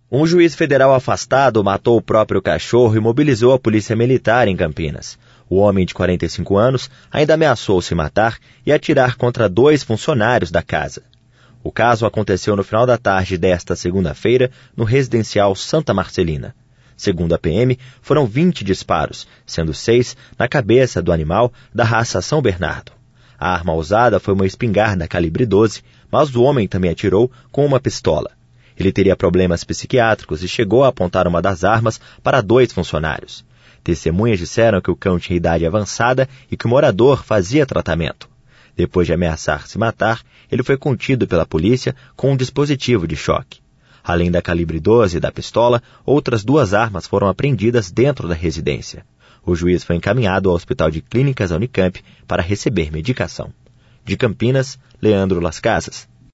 Um juiz federal afastado matou o próprio cachorro e mobilizou a polícia militar em Campinas. O homem de 45 anos ainda ameaçou se matar e atirar contra 2 funcionários da casa. O caso aconteceu no final da tarde desta segunda-feira no residencial Santa Marcelina. Segundo a PM, foram 20 disparos, sendo 6 na cabeça do animal da raça São Bernardo. A arma usada foi uma espingarda calibre 12, mas o homem também atirou com uma pistola. Ele teria problemas psiquiátricos e chegou a apontar uma das armas para 2 funcionários. Testemunhas disseram que o cão tinha idade avançada e que o morador fazia tratamento. Depois de ameaçar se matar, ele foi contido pela polícia com um dispositivo de choque. Além da calibre 12 e da pistola, outras 2 armas foram apreendidas dentro da residência. O juiz foi encaminhado ao Hospital de Clínicas da Unicamp para receber medicação. De Campinas, Leandro Las Casas.